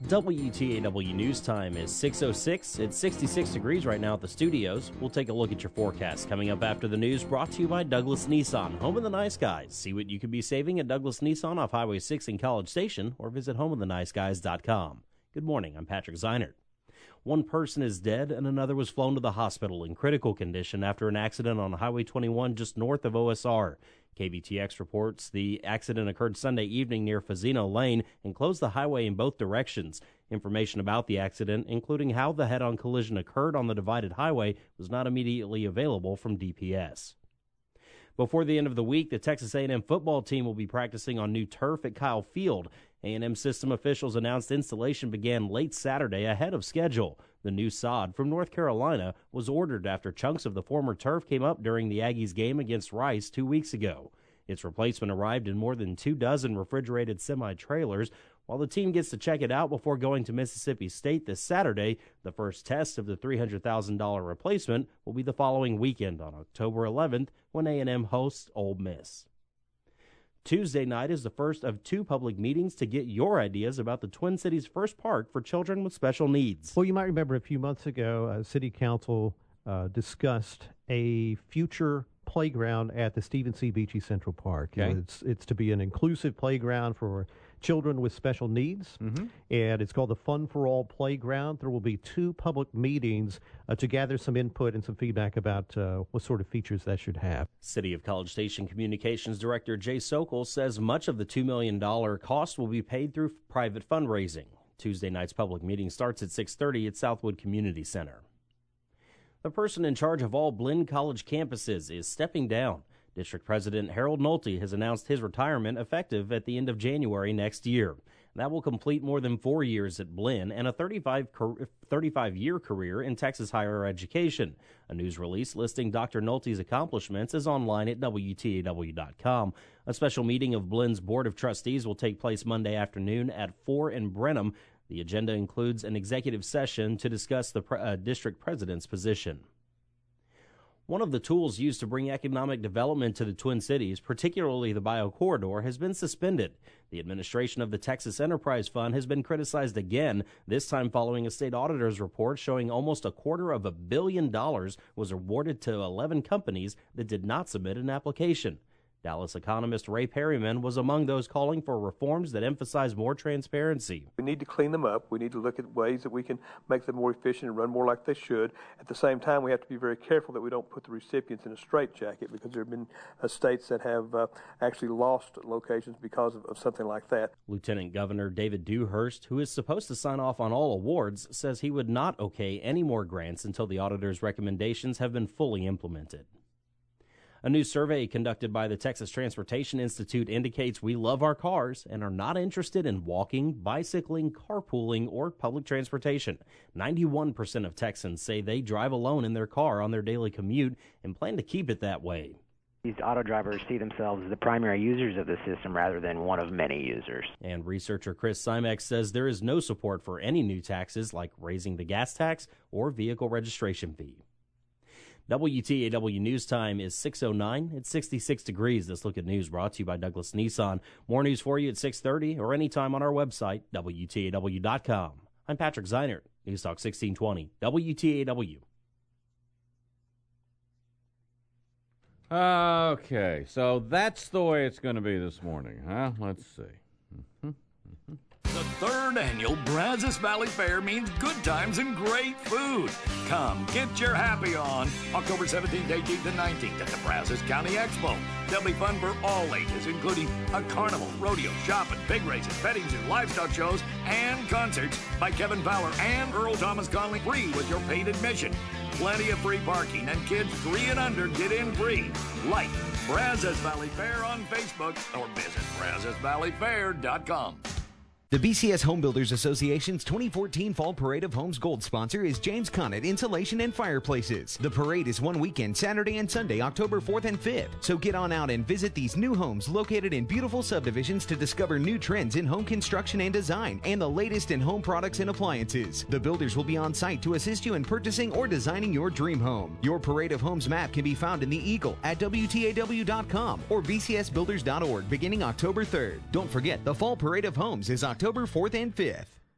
WTAW News Time is 6:06. It's 66 degrees right now at the studios. We'll take a look at your forecast coming up after the news, brought to you by Douglas Nissan, home of the nice guys. See what you could be saving at Douglas Nissan off Highway 6 in College Station, or visit homeoftheniceguys.com. Good morning, I'm Patrick Zeinert. One person is dead and another was flown to the hospital in critical condition after an accident on Highway 21 just north of OSR. KBTX reports the accident occurred Sunday evening near Fazino Lane and closed the highway in both directions. Information about the accident, including how the head-on collision occurred on the divided highway, was not immediately available from DPS. Before the end of the week, the Texas A&M football team will be practicing on new turf at Kyle Field. A&M system officials announced installation began late Saturday ahead of schedule. The new sod from North Carolina was ordered after chunks of the former turf came up during the Aggies game against Rice 2 weeks ago. Its replacement arrived in more than 24 refrigerated semi-trailers. While the team gets to check it out before going to Mississippi State this Saturday, the first test of the $300,000 replacement will be the following weekend on October 11th when A&M hosts Ole Miss. Tuesday night is the first of two public meetings to get your ideas about the Twin Cities' first park for children with special needs. Well, you might remember a few months ago, City Council discussed a future playground at the Stephen C. Beachy Central Park. Okay. It's to be an inclusive playground for children with special needs, and it's called the Fun for All Playground. There will be two public meetings to gather some input and some feedback about what sort of features that should have. City of College Station Communications Director Jay Sokol says much of the $2 million cost will be paid through private fundraising. Tuesday night's public meeting starts at 6:30 at Southwood Community Center. The person in charge of all Blinn College campuses is stepping down. District President Harold Nolte has announced his retirement effective at the end of January next year. That will complete more than 4 years at Blinn and a 35-year career in Texas higher education. A news release listing Dr. Nolte's accomplishments is online at WTAW.com. A special meeting of Blinn's Board of Trustees will take place Monday afternoon at 4 in Brenham. The agenda includes an executive session to discuss the district president's position. One of the tools used to bring economic development to the Twin Cities, particularly the BioCorridor, has been suspended. The administration of the Texas Enterprise Fund has been criticized again, this time following a state auditor's report showing almost $250 million was awarded to 11 companies that did not submit an application. Dallas economist Ray Perryman was among those calling for reforms that emphasize more transparency. We need to clean them up. We need to look at ways that we can make them more efficient and run more like they should. At the same time, we have to be very careful that we don't put the recipients in a straitjacket, because there have been states that have actually lost locations because of something like that. Lieutenant Governor David Dewhurst, who is supposed to sign off on all awards, says he would not okay any more grants until the auditor's recommendations have been fully implemented. A new survey conducted by the Texas Transportation Institute indicates we love our cars and are not interested in walking, bicycling, carpooling, or public transportation. 91% of Texans say they drive alone in their car on their daily commute and plan to keep it that way. These auto drivers see themselves as the primary users of the system rather than one of many users. And researcher Chris Simek says there is no support for any new taxes like raising the gas tax or vehicle registration fee. WTAW News Time is 6:09. It's 66 degrees. This Look at News brought to you by Douglas Nissan. More news for you at 6:30 or anytime on our website, WTAW.com. I'm Patrick Zeinert, News Talk 1620, WTAW. Okay, so that's the way it's going to be this morning, huh? Let's see. The third annual Brazos Valley Fair means good times and great food. Come, get your happy on October 17th, 18th, and 19th at the Brazos County Expo. There'll be fun for all ages, including a carnival, rodeo, shopping, pig races, weddings, and livestock shows, and concerts by Kevin Fowler and Earl Thomas Conley, free with your paid admission. Plenty of free parking, and kids 3 and under get in free. Like Brazos Valley Fair on Facebook or visit BrazosValleyFair.com. The BCS Home Builders Association's 2014 Fall Parade of Homes Gold sponsor is James Conant Insulation and Fireplaces. The parade is one weekend, Saturday and Sunday, October 4th and 5th. So get on out and visit these new homes located in beautiful subdivisions to discover new trends in home construction and design and the latest in home products and appliances. The builders will be on site to assist you in purchasing or designing your dream home. Your Parade of Homes map can be found in the Eagle at WTAW.com or BCSbuilders.org beginning October 3rd. Don't forget, the Fall Parade of Homes is October 4th and 5th.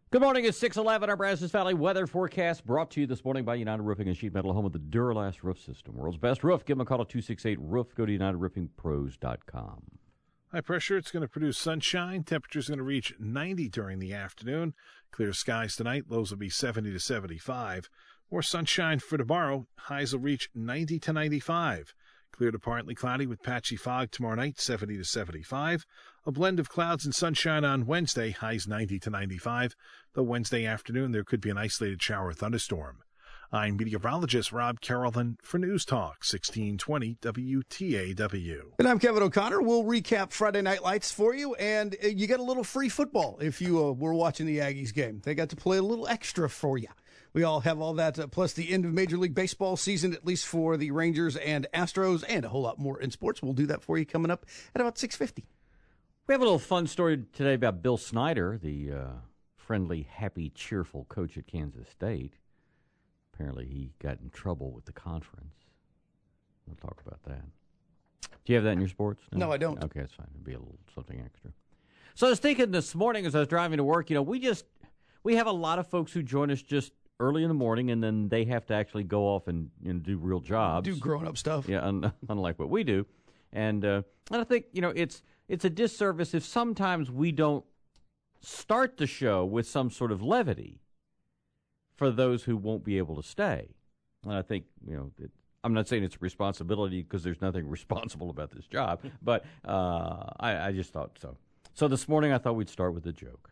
Good morning. It's 6:11. Our Brazos Valley weather forecast brought to you this morning by United Roofing and Sheet Metal, home of the Duralast roof system. World's best roof. Give them a call at 268-ROOF. Go to UnitedRoofingPros.com. High pressure, it's going to produce sunshine. Temperature's going to reach 90 during the afternoon. Clear skies tonight. Lows will be 70 to 75. More sunshine for tomorrow. Highs will reach 90 to 95. Clear to partly cloudy with patchy fog tomorrow night, 70 to 75. A blend of clouds and sunshine on Wednesday, highs 90 to 95. Though Wednesday afternoon, there could be an isolated shower or thunderstorm. I'm meteorologist Rob Carrollton for News Talk 1620 WTAW. And I'm Kevin O'Connor. We'll recap Friday Night Lights for you, and you get a little free football if you were watching the Aggies game. They got to play a little extra for you. We all have all that, plus the end of Major League Baseball season, at least for the Rangers and Astros, and a whole lot more in sports. We'll do that for you coming up at about 6:50. We have a little fun story today about Bill Snyder, the friendly, happy, cheerful coach at Kansas State. Apparently he got in trouble with the conference. We'll talk about that. Do you have that in your sports? No, I don't. Okay, that's fine. It'll be a little something extra. So I was thinking this morning as I was driving to work, we have a lot of folks who join us just early in the morning, and then they have to actually go off and do real jobs. Do grown-up stuff. Yeah, unlike what we do. And I think, it's a disservice if sometimes we don't start the show with some sort of levity for those who won't be able to stay. And I think, I'm not saying it's a responsibility because there's nothing responsible about this job, but I just thought so. So this morning I thought we'd start with a joke.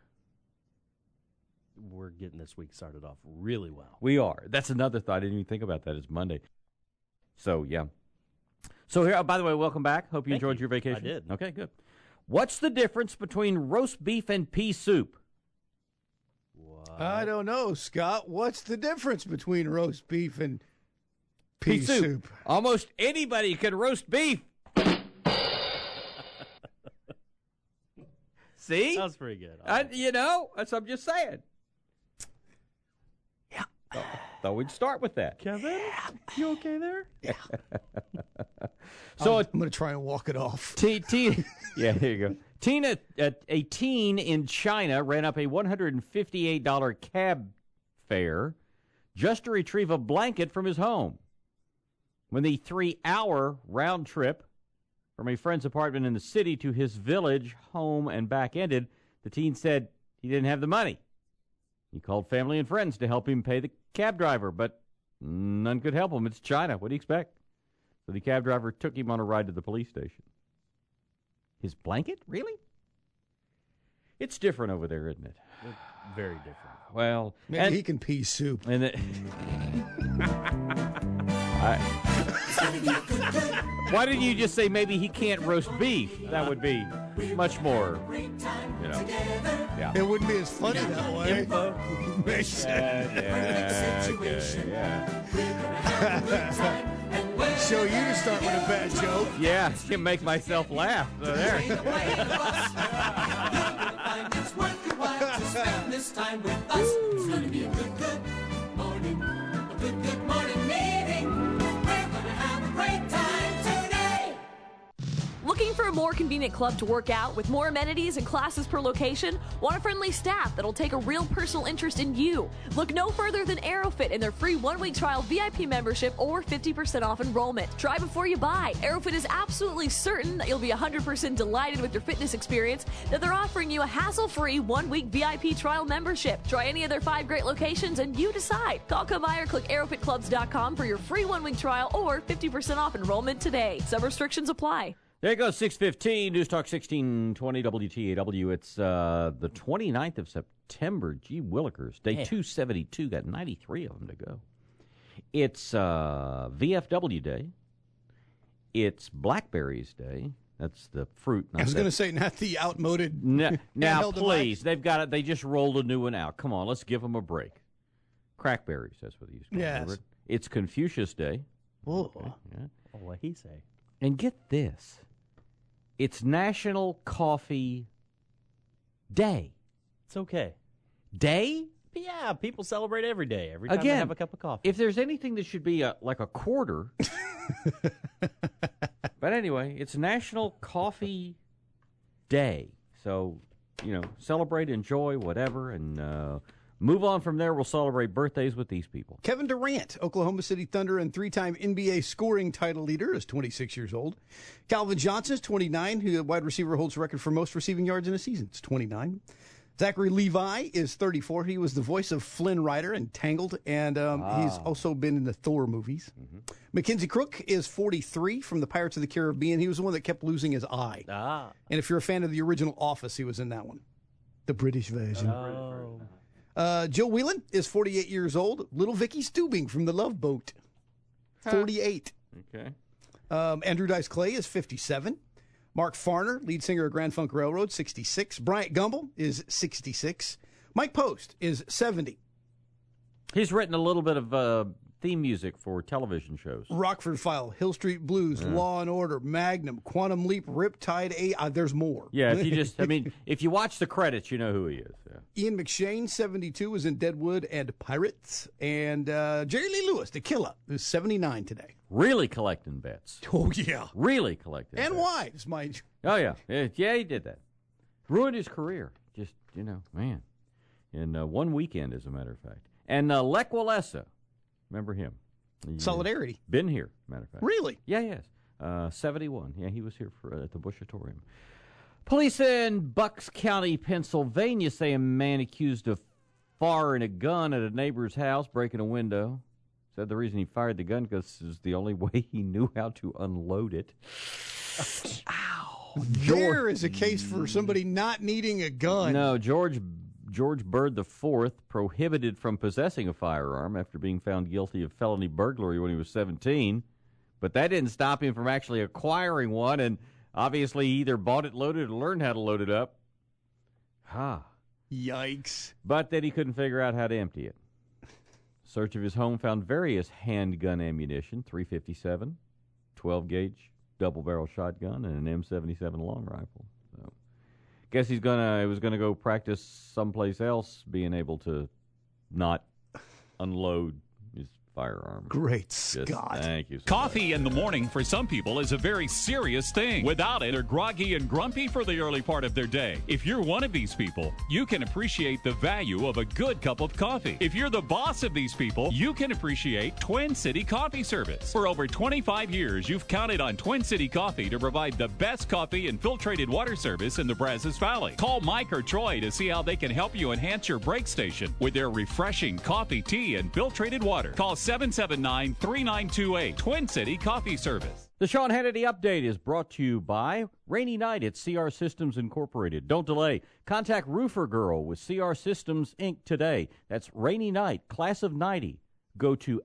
We're getting this week started off really well. We are. That's another thought. I didn't even think about that. It's Monday. So, yeah. So, here, by the way, welcome back. Hope you enjoyed your vacation. I did. Okay, good. What's the difference between roast beef and pea soup? What? I don't know, Scott. What's the difference between roast beef and pea soup? Almost anybody can roast beef. See? That was pretty good. That's what I'm just saying. Yeah. Thought we'd start with that. Kevin, you okay there? Yeah. So I'm going to try and walk it off. Yeah, there you go. A teen in China ran up a $158 cab fare just to retrieve a blanket from his home. When the 3-hour round trip from a friend's apartment in the city to his village home and back ended, the teen said he didn't have the money. He called family and friends to help him pay the cab driver, but none could help him. It's China. What do you expect? So the cab driver took him on a ride to the police station. His blanket? Really? It's different over there, isn't it? Very different. Well, maybe he can pea soup. And why didn't you just say maybe he can't roast beef? That would be much more, Yeah. It wouldn't be as funny that way. Show you to start with a bad joke. Yeah, can make myself laugh. So there. This time with us. It's going to be a good morning. A good morning meeting. We're going to have a great time today. Looking for a more convenient club to work out with more amenities and classes per location? Want a friendly staff that'll take a real personal interest in you? Look no further than Aerofit and their free 1-week trial VIP membership or 50% off enrollment. Try before you buy. Aerofit is absolutely certain that you'll be 100% delighted with your fitness experience, that they're offering you a hassle-free 1-week VIP trial membership. Try any of their 5 great locations and you decide. Call, come by, or click aerofitclubs.com for your free 1-week trial or 50% off enrollment today. Some restrictions apply. There you go, 6:15, News Talk 1620 WTAW. It's the 29th of September. Gee willikers. Day 272, got 93 of them to go. It's VFW Day. It's Blackberries Day. That's the fruit. I was going to say, not the outmoded. Now, please, they've got it. They just rolled a new one out. Come on, let's give them a break. Crackberries, that's what they used to call it. It's Confucius Day. Oh, okay, yeah. What he say? And get this. It's National Coffee Day. It's okay. Day? Yeah, people celebrate every day. Every time they have a cup of coffee. If there's anything that should be like a quarter. But anyway, it's National Coffee Day. So celebrate, enjoy, whatever, and move on from there. We'll celebrate birthdays with these people. Kevin Durant, Oklahoma City Thunder and three-time NBA scoring title leader, is 26 years old. Calvin Johnson is 29, who wide receiver holds the record for most receiving yards in a season. It's 29. Zachary Levi is 34. He was the voice of Flynn Rider in Tangled, and he's also been in the Thor movies. Mackenzie Crook is 43 from the Pirates of the Caribbean. He was the one that kept losing his eye. And if you're a fan of the original Office, he was in that one, the British version. Joe Whelan is 48 years old. Little Vicky Stubing from The Love Boat, 48. Okay. Andrew Dice Clay is 57. Mark Farner, lead singer of Grand Funk Railroad, 66. Bryant Gumbel is 66. Mike Post is 70. He's written a little bit of theme music for television shows. Rockford File, Hill Street Blues, Law and Order, Magnum, Quantum Leap, Riptide, there's more. Yeah, if you watch the credits, you know who he is. Yeah. Ian McShane, 72, is in Deadwood and Pirates. And Jerry Lee Lewis, the Killer, is 79 today. Really collecting bets. Oh, yeah. Really collecting and bets. wives, mind you. Oh, yeah. Yeah, he did that. Ruined his career. Just, man. In one weekend, as a matter of fact. And Lech Walesa. Remember him? Solidarity. Been here, matter of fact. Really? Yeah, yes. 71. Yeah, he was here at the Bushatorium. Police in Bucks County, Pennsylvania, say a man accused of firing a gun at a neighbor's house, breaking a window. Said the reason he fired the gun because it was the only way he knew how to unload it. Ow. There is a case for somebody not needing a gun. No, George Byrd IV, prohibited from possessing a firearm after being found guilty of felony burglary when he was 17. But that didn't stop him from actually acquiring one, and obviously he either bought it loaded or learned how to load it up. Yikes. But that he couldn't figure out how to empty it. Search of his home found various handgun ammunition, .357, 12-gauge double-barrel shotgun, and an M77 long rifle. So, guess he was gonna go practice someplace else, being able to not unload his firearm. Great Scott. Thank you. Coffee in the morning for some people is a very serious thing. Without it, they're groggy and grumpy for the early part of their day. If you're one of these people, you can appreciate the value of a good cup of coffee. If you're the boss of these people, you can appreciate Twin City Coffee Service. For over 25 years, you've counted on Twin City Coffee to provide the best coffee and filtrated water service in the Brazos Valley. Call Mike or Troy to see how they can help you enhance your break station with their refreshing coffee, tea, and filtrated water. Call 779-3928. Twin City Coffee Service. The Sean Hannity Update is brought to you by Rainy Night at CR Systems Incorporated. Don't delay. Contact Roofer Girl with CR Systems, Inc. today. That's Rainy Night, class of 90. Go to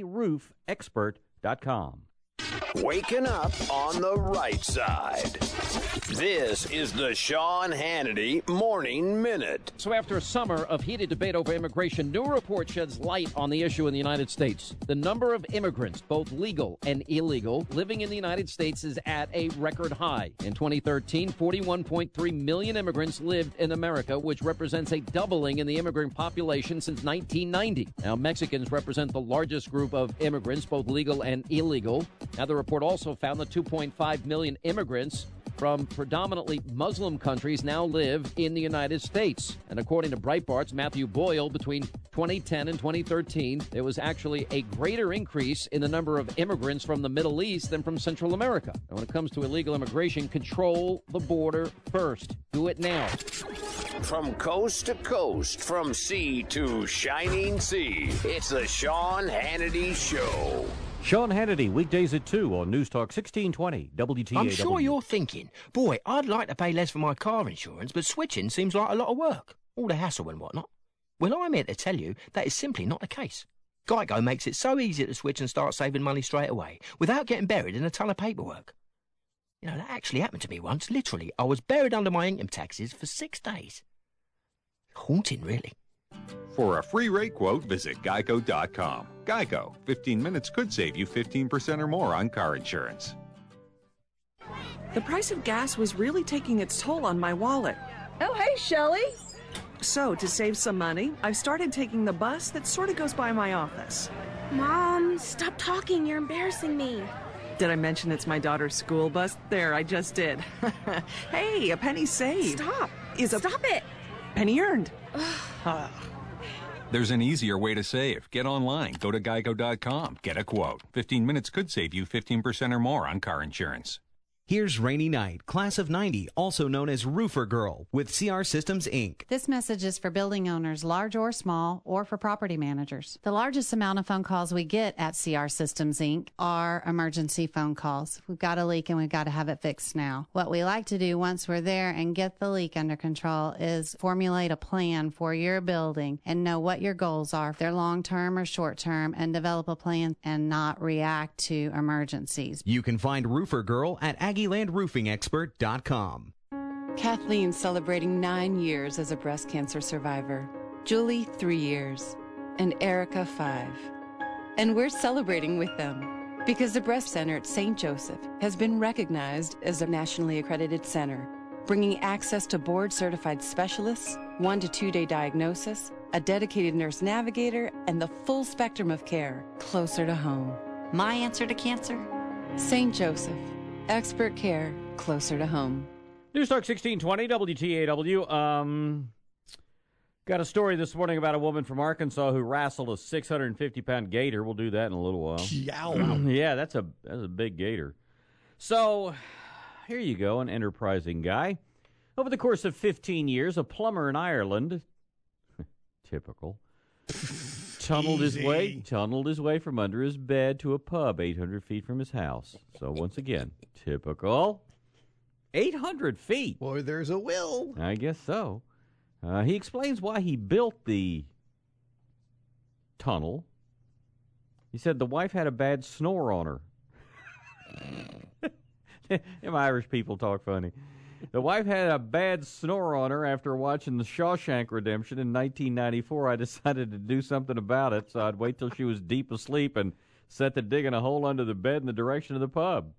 AggieRoofExpert.com. Waking up on the right side. This is the Sean Hannity Morning Minute. So after a summer of heated debate over immigration, new report sheds light on the issue in the United States. The number of immigrants, both legal and illegal, living in the United States is at a record high. In 2013, 41.3 million immigrants lived in America, which represents a doubling in the immigrant population since 1990. Now, Mexicans represent the largest group of immigrants, both legal and illegal. Now, the report also found that 2.5 million immigrants from predominantly Muslim countries now live in the United States. And according to Breitbart's Matthew Boyle, between 2010 and 2013, there was actually a greater increase in the number of immigrants from the Middle East than from Central America. And when it comes to illegal immigration, control the border first. Do it now. From coast to coast, from sea to shining sea, it's the Sean Hannity Show. Sean Hannity, weekdays at 2 on News Talk 1620 WTAW. I'm sure you're thinking, boy, I'd like to pay less for my car insurance, but switching seems like a lot of work. All the hassle and whatnot. Well, I'm here to tell you that is simply not the case. Geico makes it so easy to switch and start saving money straight away, without getting buried in a ton of paperwork. You know, that actually happened to me once. Literally, I was buried under my income taxes for 6 days. Haunting, really. For a free rate quote, visit geico.com. Geico. 15 minutes could save you 15% or more on car insurance. The price of gas was really taking its toll on my wallet. Oh, hey, Shelley. So, to save some money, I've started taking the bus that sort of goes by my office. Mom, stop talking. You're embarrassing me. Did I mention it's my daughter's school bus? There, I just did. Hey, a penny saved. Stop. is a Stop it! penny earned. There's an easier way to save. Get online. Go to geico.com. Get a quote. 15 minutes could save you 15% or more on car insurance. Here's Rainy Knight, class of 90, also known as Roofer Girl, with CR Systems, Inc. This message is for building owners, large or small, or for property managers. The largest amount of phone calls we get at CR Systems, Inc. are emergency phone calls. We've got a leak and we've got to have it fixed now. What we like to do once we're there and get the leak under control is formulate a plan for your building and know what your goals are, if they're long-term or short-term, and develop a plan and not react to emergencies. You can find Roofer Girl at AggieLandRoofingExpert.com. Kathleen celebrating 9 years as a breast cancer survivor. Julie, 3 years. And Erica, 5. And we're celebrating with them because the Breast Center at St. Joseph has been recognized as a nationally accredited center, bringing access to board-certified specialists, 1 to 2 day diagnosis, a dedicated nurse navigator, and the full spectrum of care closer to home. My answer to cancer? St. Joseph. Expert care closer to home. News Talk 1620 WTAW. Got a story this morning about a woman from Arkansas who wrestled a 650-pound gator. We'll do that in a little while. Yeah, that's a big gator. So here you go, an enterprising guy. Over the course of 15 years, a plumber in Ireland, typical, tunneled his way from under his bed to a pub 800 feet from his house. So once again, typical. 800 feet. Boy, there's a will. I guess so. He explains why he built the tunnel. He said the wife had a bad snore on her. Them Irish people talk funny. The wife had a bad snore on her after watching The Shawshank Redemption in 1994. I decided to do something about it, so I'd wait till she was deep asleep and set to digging a hole under the bed in the direction of the pub.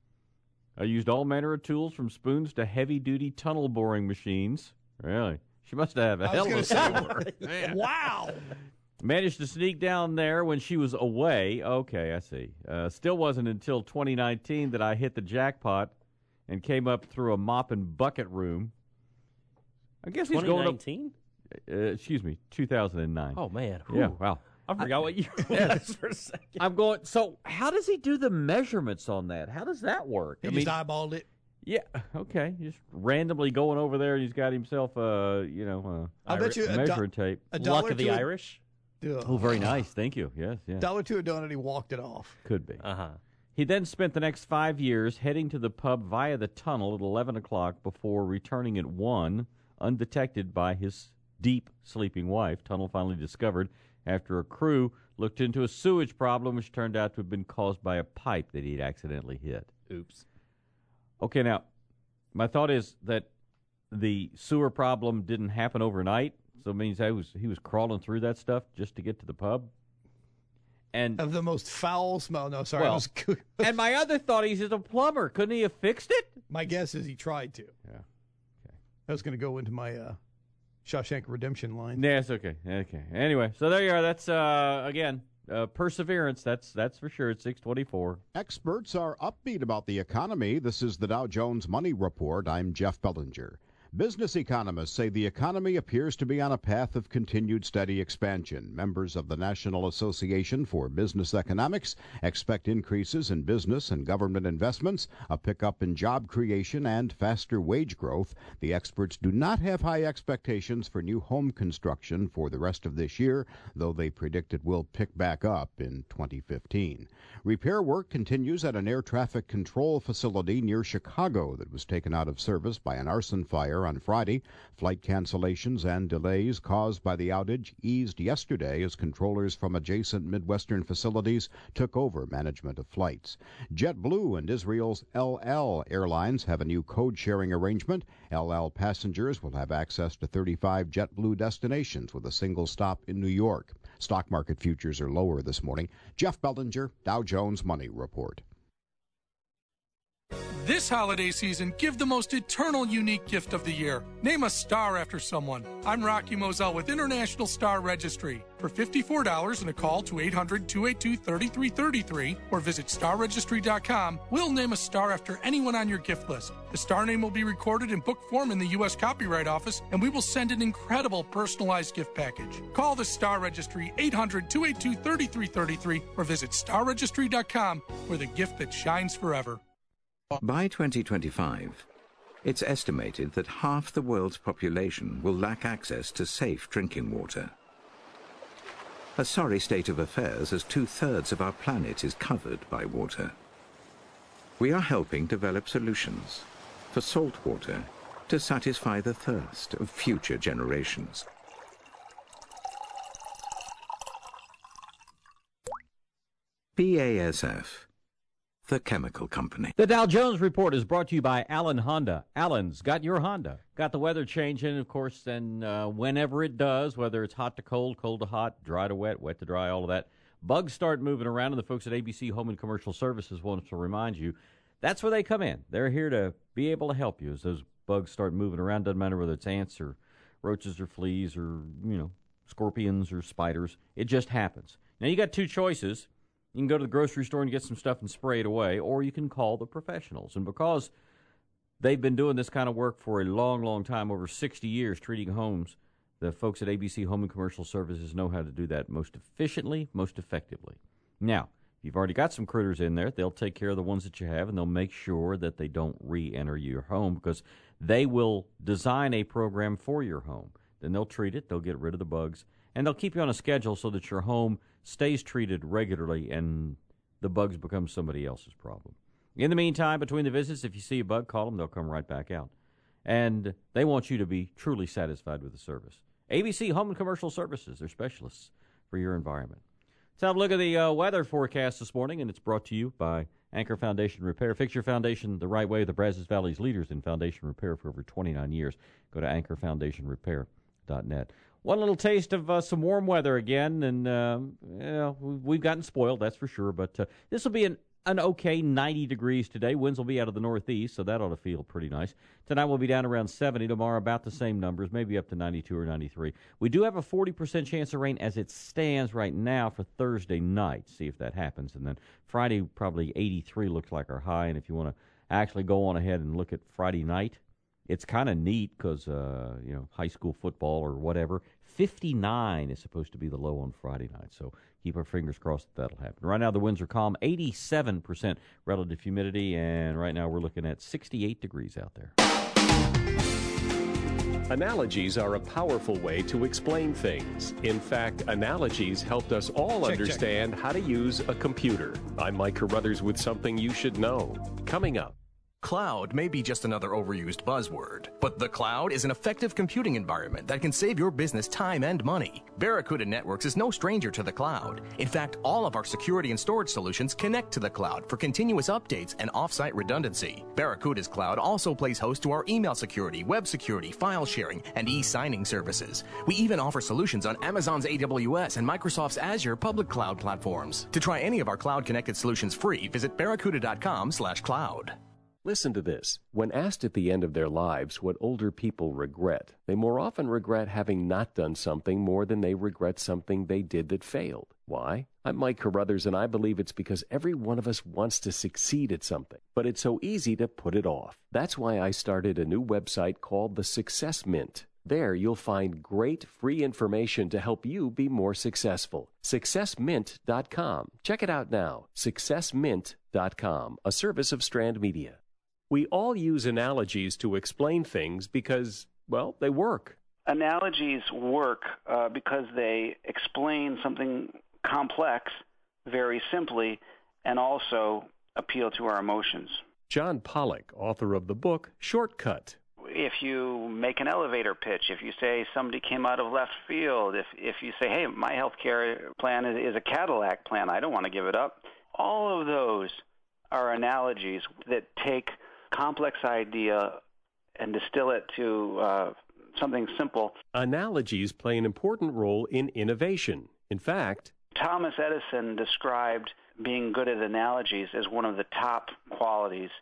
I used all manner of tools from spoons to heavy-duty tunnel boring machines. Really? She must have a hell of a snore. Wow. Managed to sneak down there when she was away. Okay, I see. Still wasn't until 2019 that I hit the jackpot and came up through a mop and bucket room. I guess he's going up. 2019? 2009. Oh, man. Yeah, Whew. wow. I forgot what year it was for a second. I'm going, so how does he do the measurements on that? How does that work? He just eyeballed it. Yeah, okay. Just randomly going over there, and he's got himself I'll bet you measuring tape. Luck of the Irish? Oh, very nice. Thank you. Yes, yes. $1 to a donut, he walked it off. Could be. Uh-huh. He then spent the next 5 years heading to the pub via the tunnel at 11 o'clock before returning at 1, undetected by his deep sleeping wife. Tunnel finally discovered after a crew looked into a sewage problem, which turned out to have been caused by a pipe that he'd accidentally hit. Oops. Okay, now, my thought is that the sewer problem didn't happen overnight, so it means he was crawling through that stuff just to get to the pub. And of the most foul smell. No, sorry. Well, and my other thought, he's just a plumber. Couldn't he have fixed it? My guess is he tried to. Yeah. Okay. That was going to go into my Shawshank Redemption line. Yeah, it's okay. Okay. Anyway, so there you are. That's, again, perseverance. That's for sure. It's 624. Experts are upbeat about the economy. This is the Dow Jones Money Report. I'm Jeff Bellinger. Business economists say the economy appears to be on a path of continued steady expansion. Members of the National Association for Business Economics expect increases in business and government investments, a pickup in job creation, and faster wage growth. The experts do not have high expectations for new home construction for the rest of this year, though they predict it will pick back up in 2015. Repair work continues at an air traffic control facility near Chicago that was taken out of service by an arson fire on Friday. Flight cancellations and delays caused by the outage eased yesterday as controllers from adjacent Midwestern facilities took over management of flights. JetBlue and Israel's El Al Airlines have a new code-sharing arrangement. El Al passengers will have access to 35 JetBlue destinations with a single stop in New York. Stock market futures are lower this morning. Jeff Bellinger, Dow Jones Money Report. This holiday season, give the most eternal, unique gift of the year. Name a star after someone. I'm Rocky Moselle with International Star Registry. For $54 and a call to 800-282-3333 or visit starregistry.com, we'll name a star after anyone on your gift list. The star name will be recorded in book form in the U.S. Copyright Office, and we will send an incredible personalized gift package. Call the Star Registry, 800-282-3333 or visit starregistry.com for the gift that shines forever. By 2025, it's estimated that half the world's population will lack access to safe drinking water. A sorry state of affairs, as 2/3 of our planet is covered by water. We are helping develop solutions for salt water to satisfy the thirst of future generations. BASF, the chemical company. The Dow Jones Report is brought to you by Allen Honda. Allen's got your Honda. Got the weather changing, of course, and whenever it does, whether it's hot to cold, cold to hot, dry to wet, wet to dry, all of that, bugs start moving around, and the folks at ABC Home and Commercial Services want to remind you that's where they come in. They're here to be able to help you as those bugs start moving around. Doesn't matter whether it's ants or roaches or fleas or, scorpions or spiders. It just happens. Now, you got two choices. You can go to the grocery store and get some stuff and spray it away, or you can call the professionals. And because they've been doing this kind of work for a long, long time, over 60 years, treating homes, the folks at ABC Home and Commercial Services know how to do that most efficiently, most effectively. Now, if you've already got some critters in there, they'll take care of the ones that you have, and they'll make sure that they don't re-enter your home because they will design a program for your home. Then they'll treat it, they'll get rid of the bugs, and they'll keep you on a schedule so that your home stays treated regularly and the bugs become somebody else's problem. In the meantime, between the visits, if you see a bug, call them. They'll come right back out. And they want you to be truly satisfied with the service. ABC Home and Commercial Services, they're specialists for your environment. Let's have a look at the weather forecast this morning, and it's brought to you by Anchor Foundation Repair. Fix your foundation the right way. The Brazos Valley's leaders in foundation repair for over 29 years. Go to anchorfoundationrepair.net. One little taste of some warm weather again, and we've gotten spoiled, that's for sure. But this will be an okay 90 degrees today. Winds will be out of the northeast, so that ought to feel pretty nice. Tonight we'll be down around 70. Tomorrow about the same numbers, maybe up to 92 or 93. We do have a 40% chance of rain as it stands right now for Thursday night. See if that happens. And then Friday, probably 83 looks like our high. And if you want to actually go on ahead and look at Friday night, it's kind of neat because, high school football or whatever. 59 is supposed to be the low on Friday night. So keep our fingers crossed that'll happen. Right now the winds are calm, 87% relative humidity, and right now we're looking at 68 degrees out there. Analogies are a powerful way to explain things. In fact, analogies helped us all understand how to use a computer. I'm Mike Carruthers with something you should know. Coming up. Cloud may be just another overused buzzword, but the cloud is an effective computing environment that can save your business time and money. Barracuda Networks is no stranger to the cloud. In fact, all of our security and storage solutions connect to the cloud for continuous updates and off-site redundancy. Barracuda's cloud also plays host to our email security, web security, file sharing, and e-signing services. We even offer solutions on Amazon's AWS and Microsoft's Azure public cloud platforms. To try any of our cloud-connected solutions free, visit barracuda.com/cloud. Listen to this. When asked at the end of their lives what older people regret, they more often regret having not done something more than they regret something they did that failed. Why? I'm Mike Carruthers, and I believe it's because every one of us wants to succeed at something, but it's so easy to put it off. That's why I started a new website called The Success Mint. There you'll find great free information to help you be more successful. SuccessMint.com. Check it out now. SuccessMint.com, a service of Strand Media. We all use analogies to explain things because, well, they work. Analogies work because they explain something complex very simply and also appeal to our emotions. John Pollock, author of the book Shortcut. If you make an elevator pitch, if you say somebody came out of left field, if you say, hey, my health care plan is a Cadillac plan, I don't want to give it up. All of those are analogies that take complex idea and distill it to something simple. Analogies play an important role in innovation. In fact, Thomas Edison described being good at analogies as one of the top qualities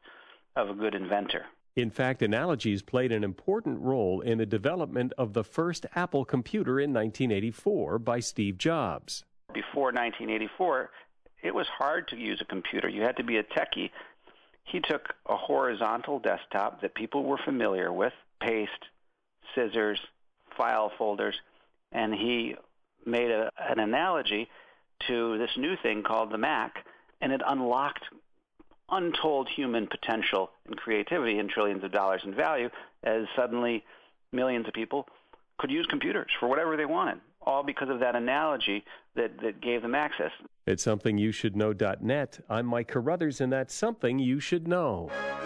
of a good inventor. In fact, analogies played an important role in the development of the first Apple computer in 1984 by Steve Jobs. Before 1984, it was hard to use a computer. You had to be a techie. He took a horizontal desktop that people were familiar with, paste, scissors, file folders, and he made an analogy to this new thing called the Mac, and it unlocked untold human potential and creativity and trillions of dollars in value, as suddenly millions of people could use computers for whatever they wanted, all because of that analogy that gave them access. At SomethingYouShouldKnow.net, I'm Mike Carruthers, and that's Something You Should Know.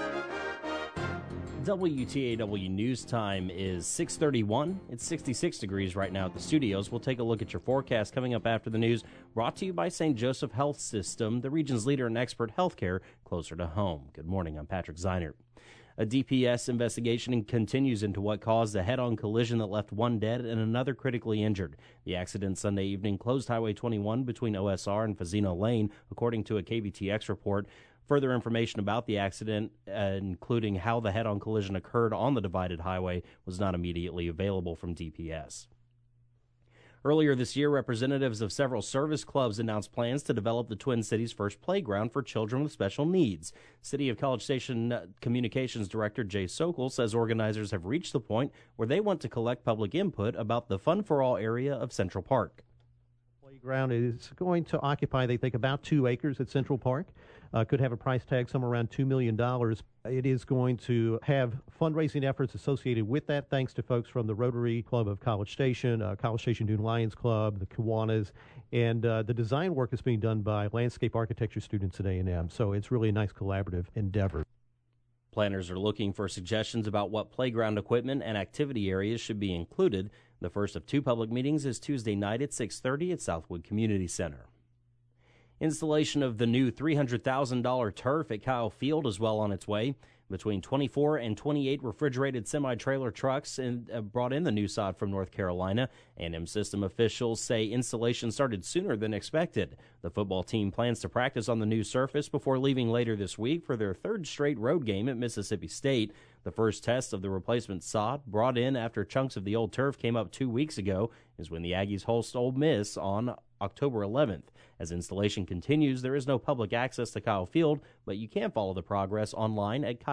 WTAW News Time is 6:31. It's 66 degrees right now at the studios. We'll take a look at your forecast coming up after the news, brought to you by St. Joseph Health System, the region's leader in expert healthcare closer to home. Good morning, I'm Patrick Zeinert. A DPS investigation continues into what caused a head-on collision that left one dead and another critically injured. The accident Sunday evening closed Highway 21 between OSR and Fazino Lane, according to a KBTX report. Further information about the accident, including how the head-on collision occurred on the divided highway, was not immediately available from DPS. Earlier this year, representatives of several service clubs announced plans to develop the Twin Cities' first playground for children with special needs. City of College Station Communications Director Jay Sokol says organizers have reached the point where they want to collect public input about the Fun for All area of Central Park. Playground is going to occupy, they think, about 2 acres at Central Park. Could have a price tag somewhere around $2 million. It is going to have fundraising efforts associated with that, thanks to folks from the Rotary Club of College Station Dune Lions Club, the Kiwanis, and the design work is being done by landscape architecture students at A&M. So it's really a nice collaborative endeavor. Planners are looking for suggestions about what playground equipment and activity areas should be included. The first of 2 public meetings is Tuesday night at 6:30 at Southwood Community Center. Installation of the new $300,000 turf at Kyle Field is well on its way. Between 24 and 28 refrigerated semi-trailer trucks brought in the new sod from North Carolina. A&M system officials say installation started sooner than expected. The football team plans to practice on the new surface before leaving later this week for their 3rd straight road game at Mississippi State. The first test of the replacement sod, brought in after chunks of the old turf came up 2 weeks ago, is when the Aggies host Ole Miss on October 11th. As installation continues, there is no public access to Kyle Field, but you can follow the progress online at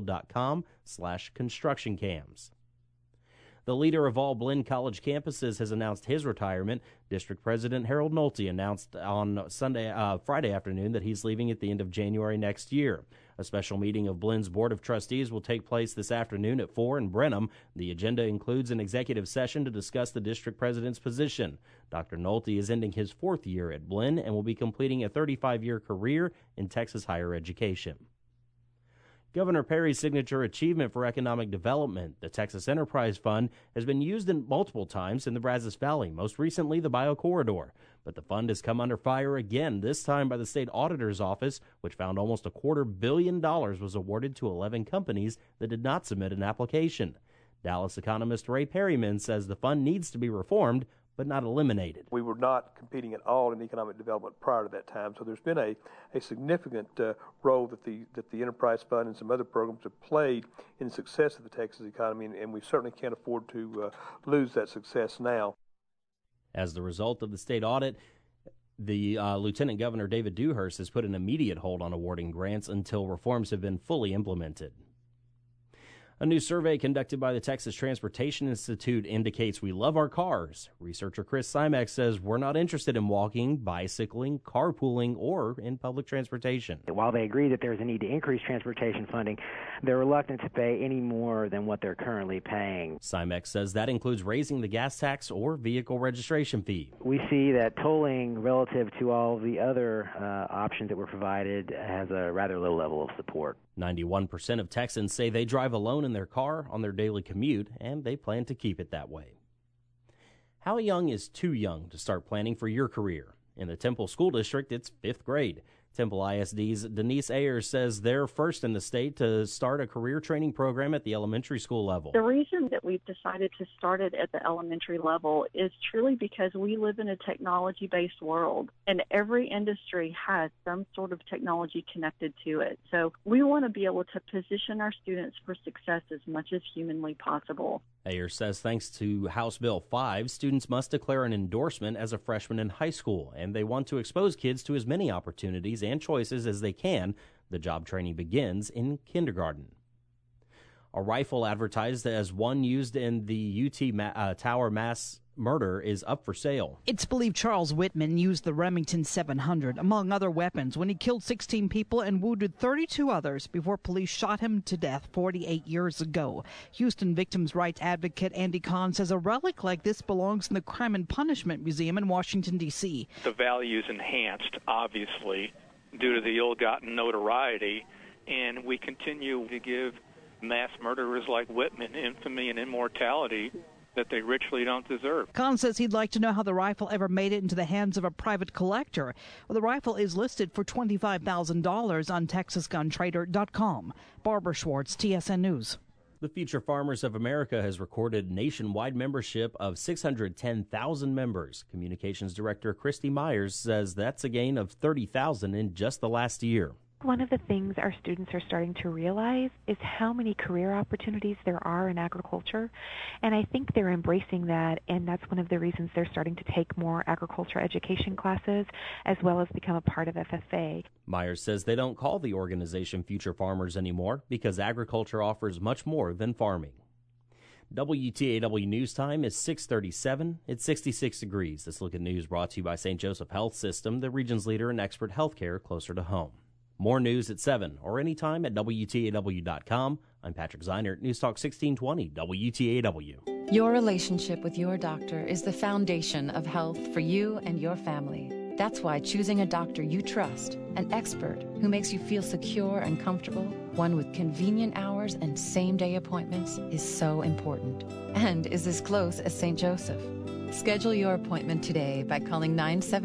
kylefield.com/constructioncams. The leader of all Blinn College campuses has announced his retirement. District President Harold Nolte announced on Friday afternoon that he's leaving at the end of January next year. A special meeting of Blinn's Board of Trustees will take place this afternoon at 4 in Brenham. The agenda includes an executive session to discuss the district president's position. Dr. Nolte is ending his 4th year at Blinn and will be completing a 35-year career in Texas higher education. Governor Perry's signature achievement for economic development, the Texas Enterprise Fund, has been used multiple times in the Brazos Valley, most recently the BioCorridor. But the fund has come under fire again, this time by the state auditor's office, which found almost $250 million was awarded to 11 companies that did not submit an application. Dallas economist Ray Perryman says the fund needs to be reformed, but not eliminated. We were not competing at all in economic development prior to that time, so there's been a significant role that the Enterprise Fund and some other programs have played in the success of the Texas economy, and we certainly can't afford to lose that success now. As the result of the state audit, the Lieutenant Governor David Dewhurst has put an immediate hold on awarding grants until reforms have been fully implemented. A new survey conducted by the Texas Transportation Institute indicates we love our cars. Researcher Chris Simek says we're not interested in walking, bicycling, carpooling, or in public transportation. While they agree that there's a need to increase transportation funding, they're reluctant to pay any more than what they're currently paying. Simek says that includes raising the gas tax or vehicle registration fee. We see that tolling relative to all the other options that were provided has a rather low level of support. 91% of Texans say they drive alone in their car on their daily commute, and they plan to keep it that way. How young is too young to start planning for your career? In the Temple School District, it's 5th grade. Temple ISD's Denise Ayers says they're first in the state to start a career training program at the elementary school level. The reason that we've decided to start it at the elementary level is truly because we live in a technology-based world, and every industry has some sort of technology connected to it. So we want to be able to position our students for success as much as humanly possible. Ayers says thanks to House Bill 5, students must declare an endorsement as a freshman in high school, and they want to expose kids to as many opportunities and choices as they can. The job training begins in kindergarten. A rifle advertised as one used in the UT Tower mass murder is up for sale. It's believed Charles Whitman used the Remington 700, among other weapons, when he killed 16 people and wounded 32 others before police shot him to death 48 years ago. Houston victims' rights advocate Andy Kahn says a relic like this belongs in the Crime and Punishment Museum in Washington, D.C. The value is enhanced, obviously, due to the ill-gotten notoriety, and we continue to give mass murderers like Whitman infamy and immortality that they richly don't deserve. Kahn says he'd like to know how the rifle ever made it into the hands of a private collector. Well, the rifle is listed for $25,000 on TexasGunTrader.com. Barbara Schwartz, TSN News. The Future Farmers of America has recorded nationwide membership of 610,000 members. Communications Director Christy Myers says that's a gain of 30,000 in just the last year. One of the things our students are starting to realize is how many career opportunities there are in agriculture, and I think they're embracing that, and that's one of the reasons they're starting to take more agriculture education classes as well as become a part of FFA. Myers says they don't call the organization Future Farmers anymore because agriculture offers much more than farming. WTAW News Time is 6:37. It's 66 degrees. This look at news brought to you by St. Joseph Health System, the region's leader in expert health care closer to home. More news at 7 or anytime at WTAW.com. I'm Patrick Zeinert, News Talk 1620, WTAW. Your relationship with your doctor is the foundation of health for you and your family. That's why choosing a doctor you trust, an expert who makes you feel secure and comfortable, one with convenient hours and same-day appointments, is so important and is as close as St. Joseph. Schedule your appointment today by calling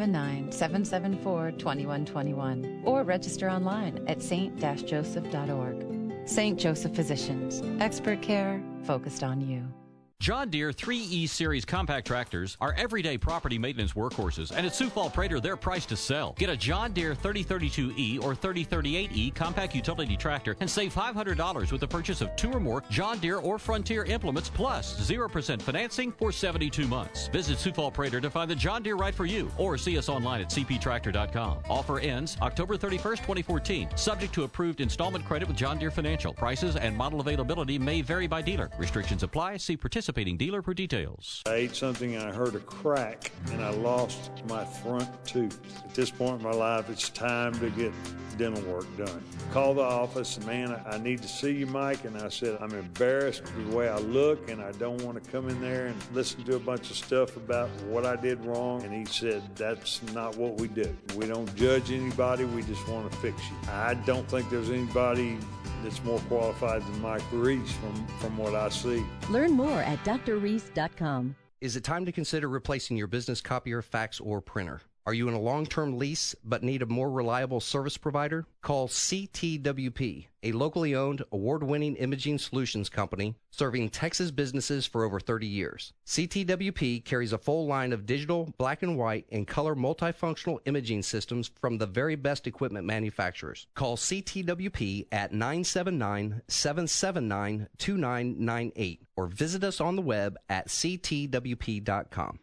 979-774-2121 or register online at st-joseph.org. St. Joseph Physicians. Expert care focused on you. John Deere 3E Series compact tractors are everyday property maintenance workhorses, and at Sioux Falls Prater, they're priced to sell. Get a John Deere 3032E or 3038E compact utility tractor and save $500 with the purchase of 2 or more John Deere or Frontier implements, plus 0% financing for 72 months. Visit Sioux Falls Prater to find the John Deere right for you, or see us online at cptractor.com. Offer ends October 31st, 2014. Subject to approved installment credit with John Deere Financial. Prices and model availability may vary by dealer. Restrictions apply. See participating dealer for details. I ate something and I heard a crack and I lost my front tooth. At this point in my life, it's time to get dental work done. Called the office and, man, I need to see you, Mike. And I said, I'm embarrassed with the way I look and I don't want to come in there and listen to a bunch of stuff about what I did wrong. And he said, that's not what we do. We don't judge anybody. We just want to fix you. I don't think there's anybody that's more qualified than Mike Reese from what I see. Learn more at drreese.com. Is it time to consider replacing your business copier, fax, or printer? Are you in a long-term lease but need a more reliable service provider? Call CTWP, a locally owned, award-winning imaging solutions company serving Texas businesses for over 30 years. CTWP carries a full line of digital, black and white, and color multifunctional imaging systems from the very best equipment manufacturers. Call CTWP at 979-779-2998 or visit us on the web at ctwp.com.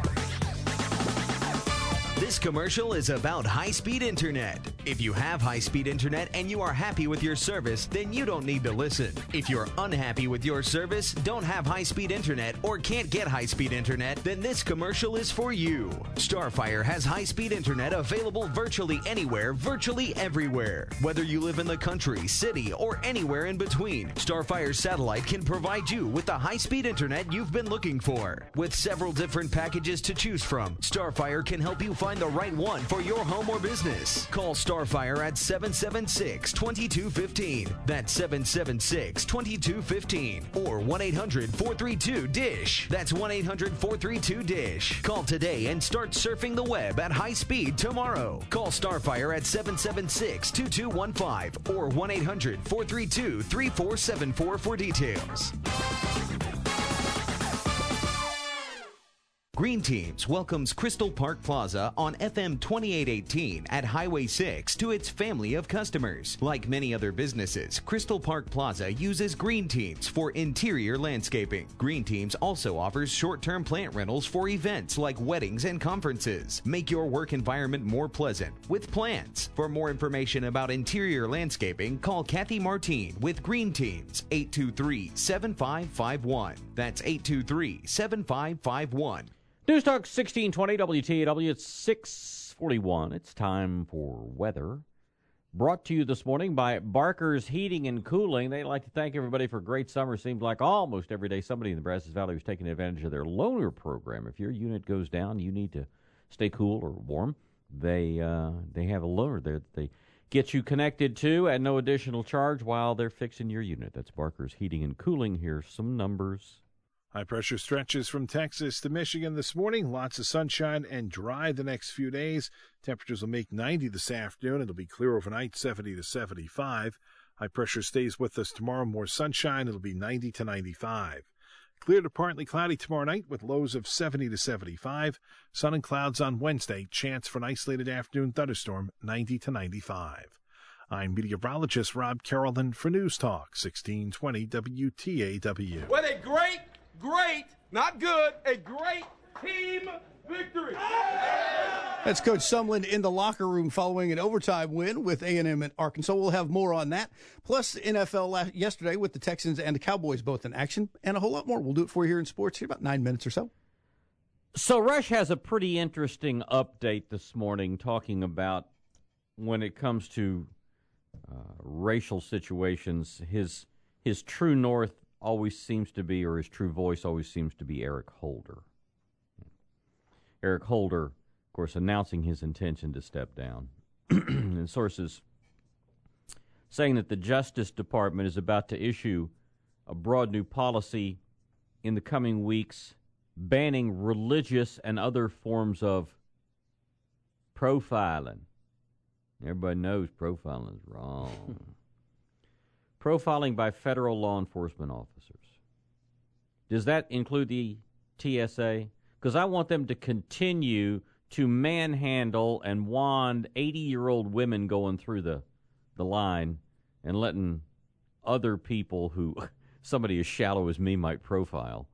This commercial is about high-speed internet. If you have high-speed internet and you are happy with your service, then you don't need to listen. If you're unhappy with your service, don't have high-speed internet, or can't get high-speed internet, then this commercial is for you. Starfire has high-speed internet available virtually anywhere, virtually everywhere. Whether you live in the country, city, or anywhere in between, Starfire Satellite can provide you with the high-speed internet you've been looking for. With several different packages to choose from, Starfire can help you find find the right one for your home or business. Call Starfire at 776-2215. That's 776-2215. Or 1-800-432-DISH. That's 1-800-432-DISH. Call today and start surfing the web at high speed tomorrow. Call Starfire at 776-2215 or 1-800-432-3474 for details. Green Teams welcomes Crystal Park Plaza on FM 2818 at Highway 6 to its family of customers. Like many other businesses, Crystal Park Plaza uses Green Teams for interior landscaping. Green Teams also offers short-term plant rentals for events like weddings and conferences. Make your work environment more pleasant with plants. For more information about interior landscaping, call Kathy Martine with Green Teams, 823-7551. That's 823-7551. News Talk 1620 WTAW. It's 6:41. It's time for weather. Brought to you this morning by Barker's Heating and Cooling. They'd like to thank everybody for a great summer. Seems like almost every day somebody in the Brazos Valley was taking advantage of their loaner program. If your unit goes down, you need to stay cool or warm. They have a loaner there that they get you connected to at no additional charge while they're fixing your unit. That's Barker's Heating and Cooling. Here's some numbers. High pressure stretches from Texas to Michigan this morning. Lots of sunshine and dry the next few days. Temperatures will make 90 this afternoon. It'll be clear overnight, 70 to 75. High pressure stays with us tomorrow. More sunshine. It'll be 90 to 95. Clear to partly cloudy tomorrow night with lows of 70 to 75. Sun and clouds on Wednesday. Chance for an isolated afternoon thunderstorm, 90 to 95. I'm meteorologist Rob Carrollton for News Talk 1620 WTAW. What a great, not good, a great team victory. That's Coach Sumlin in the locker room following an overtime win with A&M at Arkansas. We'll have more on that. Plus, NFL yesterday with the Texans and the Cowboys both in action, and a whole lot more. We'll do it for you here in sports in about 9 minutes or so. So Rush has a pretty interesting update this morning talking about when it comes to racial situations, his true north always seems to be, or his true voice always seems to be Eric Holder. Eric Holder, of course, announcing his intention to step down. And sources saying that the Justice Department is about to issue a broad new policy in the coming weeks banning religious and other forms of profiling. Everybody knows profiling is wrong. Profiling by federal law enforcement officers. Does that include the TSA? Because I want them to continue to manhandle and wand 80-year-old women going through the line and letting other people who somebody as shallow as me might profile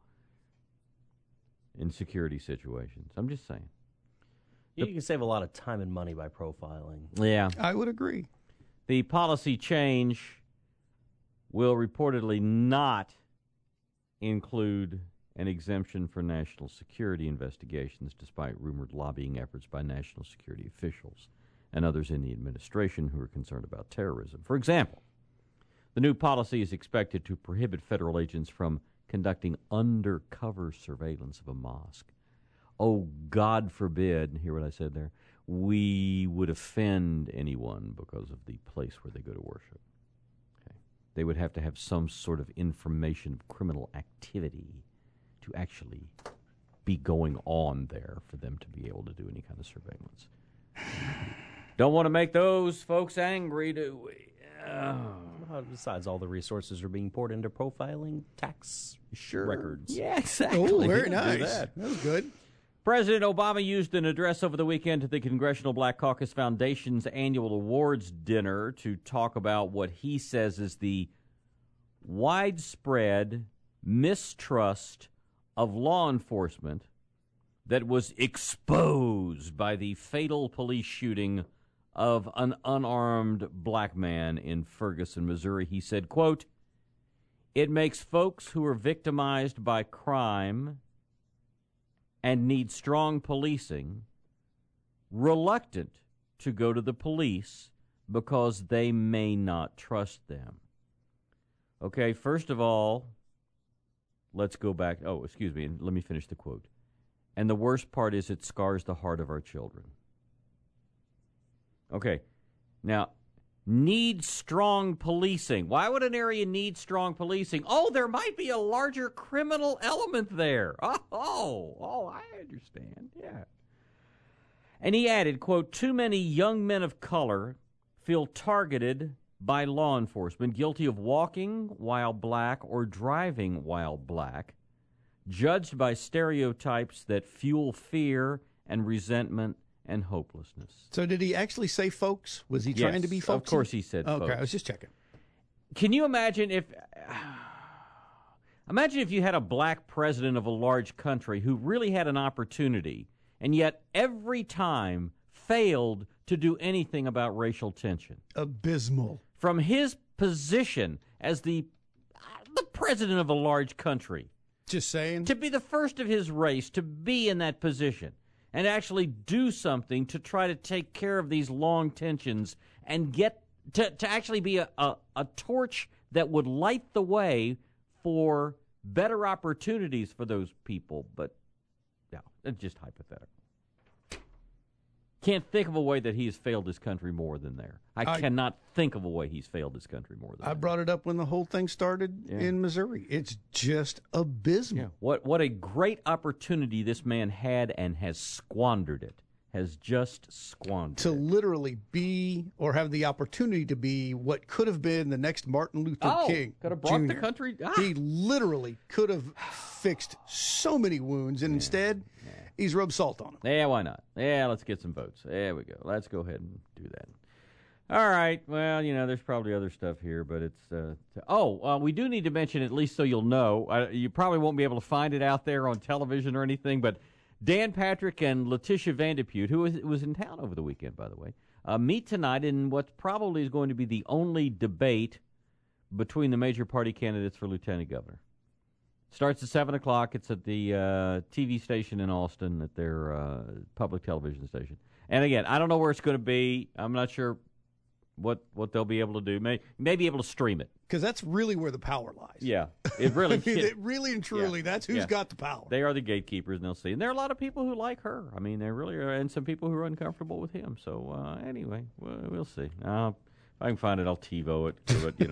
in security situations. I'm just saying. You can save a lot of time and money by profiling. Yeah. I would agree. The policy change will reportedly not include an exemption for national security investigations, despite rumored lobbying efforts by national security officials and others in the administration who are concerned about terrorism. For example, the new policy is expected to prohibit federal agents from conducting undercover surveillance of a mosque. Oh, God forbid, hear what I said there, we would offend anyone because of the place where they go to worship. Okay. They would have to have some sort of information of criminal activity to actually be going on there for them to be able to do any kind of surveillance. Don't want to make those folks angry, do we? Besides, all the resources are being poured into profiling tax records. Yeah, exactly. Oh, very nice. That was good. President Obama used an address over the weekend to the Congressional Black Caucus Foundation's annual awards dinner to talk about what he says is the widespread mistrust of law enforcement that was exposed by the fatal police shooting of an unarmed black man in Ferguson, Missouri. He said, quote, "It makes folks who are victimized by crime and need strong policing reluctant to go to the police because they may not trust them." Okay, first of all, let's go back. Oh, excuse me, and let me finish the quote. "And the worst part is it scars the heart of our children." Okay. Now, need strong policing. Why would an area need strong policing? Oh, there might be a larger criminal element there. Oh, I understand. Yeah. And he added, quote, too many young men of color feel targeted by law enforcement, guilty of walking while black or driving while black, judged by stereotypes that fuel fear and resentment and hopelessness. So did he actually say folks? Was he trying to be folks? Of course he said folks. Okay, I was just checking. Can you imagine if you had a black president of a large country who really had an opportunity and yet every time failed to do anything about racial tension? Abysmal. From his position as the president of a large country. Just saying. To be the first of his race to be in that position and actually do something to try to take care of these long tensions and get to actually be a torch that would light the way for better opportunities for those people. But, no, it's just hypothetical. Can't think of a way that he's failed this country more than there. I cannot think of a way he's failed this country more than I brought it up when the whole thing started in Missouri. It's just abysmal. Yeah. What a great opportunity this man had and has squandered it. Has just squandered to literally be or have the opportunity to be what could have been the next Martin Luther King. Could have brought Jr. the country. He literally could have fixed so many wounds, and instead he's rubbed salt on them. Yeah, why not? Yeah, let's get some votes. There we go. Let's go ahead and do that. All right. Well, there's probably other stuff here, but it's... we do need to mention, at least so you'll know, you probably won't be able to find it out there on television or anything, but Dan Patrick and Letitia Vanderpute, who was in town over the weekend, by the way, meet tonight in what probably is going to be the only debate between the major party candidates for lieutenant governor. Starts at 7 o'clock. It's at the TV station in Austin, at their public television station. And again, I don't know where it's going to be. I'm not sure what they'll be able to do. May be able to stream it. Because that's really where the power lies. Yeah, it really really and truly, that's who's got the power. They are the gatekeepers, and they'll see. And there are a lot of people who like her. I mean, there really are, and some people who are uncomfortable with him. So anyway, we'll see. If I can find it, I'll TiVo it. But,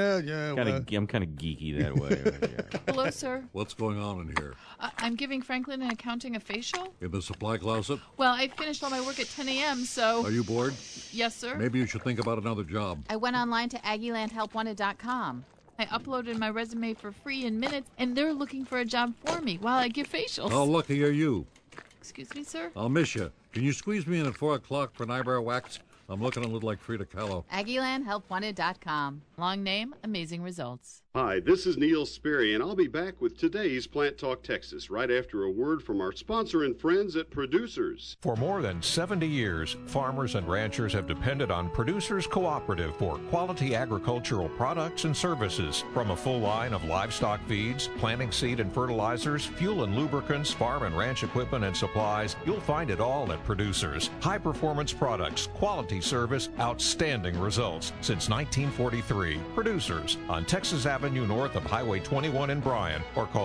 I'm kind of geeky that way. Hello, sir. What's going on in here? I'm giving Franklin and Accounting a facial. In the supply closet? Well, I finished all my work at 10 a.m., so... Are you bored? Yes, sir. Maybe you should think about another job. I went online to AggielandHelpWanted.com. I uploaded my resume for free in minutes, and they're looking for a job for me while I give facials. How lucky are you? Excuse me, sir? I'll miss you. Can you squeeze me in at 4 o'clock for an eyebrow wax? I'm looking a little like Frida Kahlo. AggielandHelpWanted.com. Long name, amazing results. Hi, this is Neil Sperry, and I'll be back with today's Plant Talk Texas right after a word from our sponsor and friends at Producers. For more than 70 years, farmers and ranchers have depended on Producers Cooperative for quality agricultural products and services. From a full line of livestock feeds, planting seed and fertilizers, fuel and lubricants, farm and ranch equipment and supplies, you'll find it all at Producers. High-performance products, quality service, outstanding results. Since 1943, Producers on Texas Avenue north of Highway 21 in Bryan, or call